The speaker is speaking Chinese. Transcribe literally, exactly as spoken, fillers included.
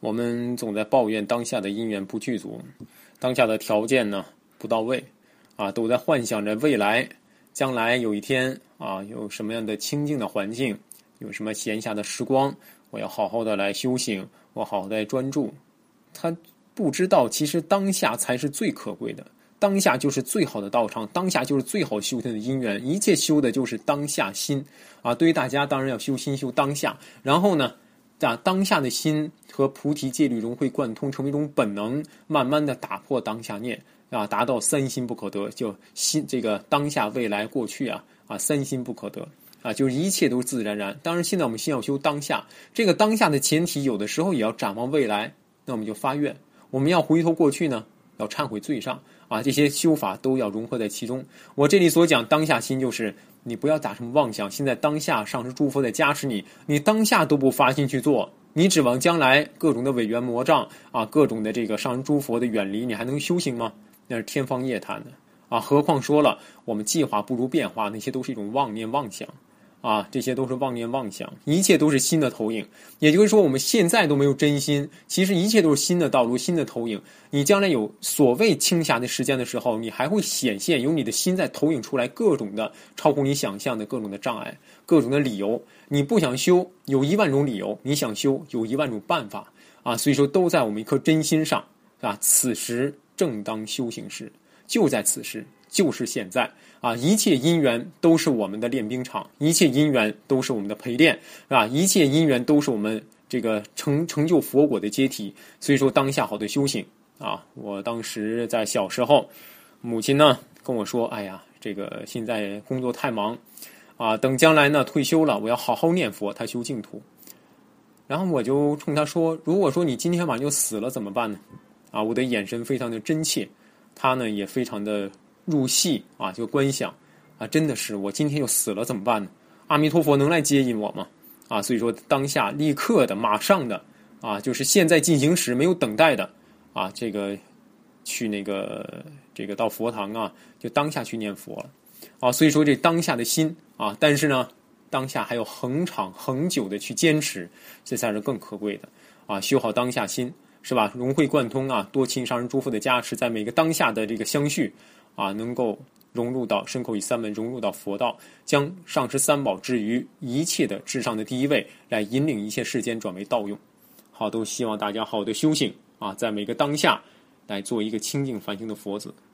我们总在抱怨当下的因缘不具足，当下的条件呢不到位，啊，都在幻想着未来，将来有一天啊，有什么样的清静的环境，有什么闲暇的时光，我要好好的来修行，我好好的专注。他不知道，其实当下才是最可贵的，当下就是最好的道场，当下就是最好修行的因缘，一切修的就是当下心啊。对于大家，当然要修心修当下，然后呢，啊，当下的心和菩提戒律融会贯通，成为一种本能，慢慢的打破当下念啊，达到三心不可得，就心这个当下、未来、过去啊啊，三心不可得啊，就是一切都是自然然。当然，现在我们先要修当下，这个当下的前提，有的时候也要展望未来，那我们就发愿，我们要回头过去呢，要忏悔罪上啊，这些修法都要融合在其中。我这里所讲当下心，就是你不要打什么妄想，现在当下上师诸佛在加持你，你当下都不发心去做，你指望将来各种的违缘魔障啊，各种的这个上师诸佛的远离，你还能修行吗？那是天方夜谭的啊！何况说了，我们计划不如变化，那些都是一种妄念妄想啊，这些都是妄念妄想，一切都是心的投影。也就是说，我们现在都没有真心，其实一切都是新的道路、新的投影。你将来有所谓清暇的时间的时候，你还会显现有你的心在投影出来各种的超乎你想象的各种的障碍、各种的理由。你不想修，有一万种理由；你想修，有一万种办法啊！所以说，都在我们一颗真心上啊！此时正当修行时，就在此时，就是现在啊！一切因缘都是我们的练兵场，一切因缘都是我们的陪练，啊！一切因缘都是我们这个成成就佛果的阶梯。所以说，当下好的修行啊！我当时在小时候，母亲呢跟我说：“哎呀，这个现在工作太忙啊，等将来呢退休了，我要好好念佛，他修净土。”然后我就冲他说：“如果说你今天晚上就死了怎么办呢？”啊，我的眼神非常的真切，他呢也非常的入戏啊，就观想啊，真的是我今天就死了怎么办呢？阿弥陀佛能来接引我吗？啊，所以说当下立刻的、马上的啊，就是现在进行时，没有等待的啊，这个去那个这个到佛堂啊，就当下去念佛了啊。所以说这当下的心啊，但是呢，当下还要恒长恒久的去坚持，这才是更可贵的啊，修好当下心。是吧？融会贯通啊，多亲上人诸佛的加持，在每个当下的这个相续啊，能够融入到身口意三门，融入到佛道，将上师三宝置于一切的至上的第一位，来引领一切世间转为道用。好，都希望大家好的修行啊，在每个当下来做一个清净繁星的佛子。